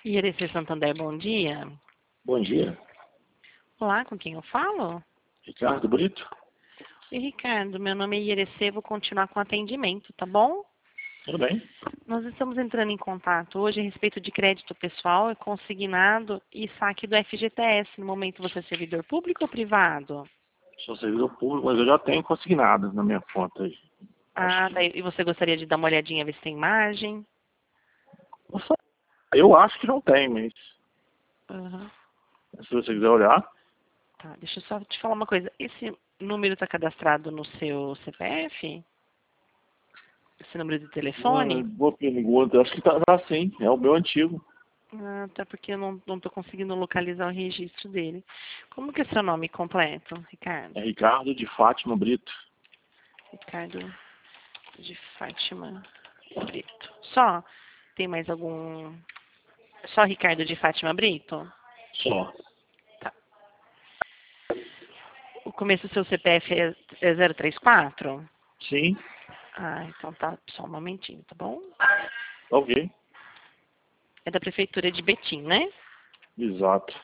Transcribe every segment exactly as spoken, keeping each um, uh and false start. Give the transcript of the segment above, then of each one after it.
Irecê Santander, bom dia. Bom dia. Olá, com quem eu falo? Ricardo Brito? Oi, Ricardo, meu nome é Irecê, vou continuar com o atendimento, tá bom? Tudo bem? Nós estamos entrando em contato hoje a respeito de crédito pessoal, e consignado e saque do F G T S. No momento você é servidor público ou privado? Sou servidor público, mas eu já tenho consignado na minha conta aí. Ah, Acho tá. E você gostaria de dar uma olhadinha, ver se tem imagem? que... Eu acho que não tem, mas Uhum. se você quiser olhar. Tá, deixa eu só te falar uma coisa. Esse número está cadastrado no seu C P F? Esse número de telefone? Ah, boa pergunta. Acho que tá, tá sim. É o meu antigo. Ah, até porque eu não estou conseguindo localizar o registro dele. Como que é seu nome completo, Ricardo? É Ricardo de Fátima Brito. Ricardo de Fátima Brito. Só? Tem mais algum... Só Ricardo de Fátima Brito? Só. Tá. O começo do seu C P F é é zero três quatro? Sim. Ah, então tá. Só um momentinho, tá bom? Ok. É da Prefeitura de Betim, né? Exato.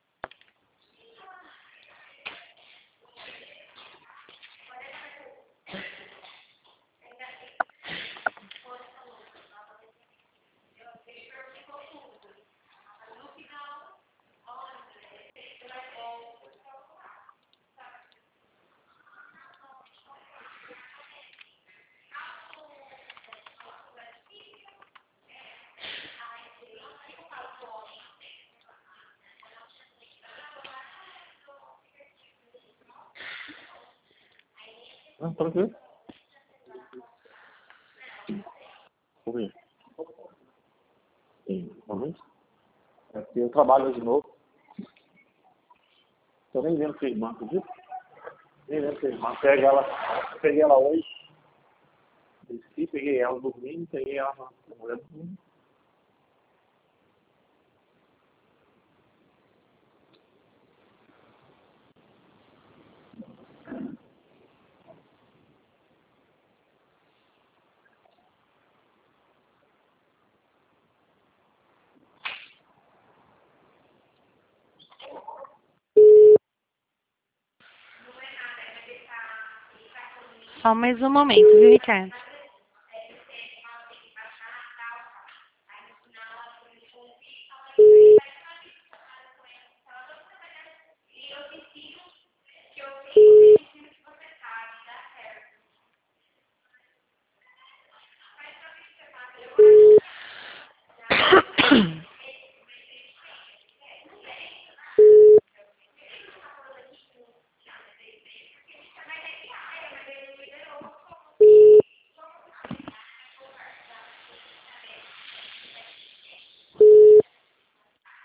Ah, tranquilo. Vou ver. Tem. Vamos ver. É porque eu trabalho hoje de novo. Tô nem vendo sua irmã, viu? Nem vendo sua irmã. Pega ela. Peguei ela hoje. Desci, peguei ela dormindo, peguei ela na mulher dormindo. Só mais um momento, viu, Ricardo?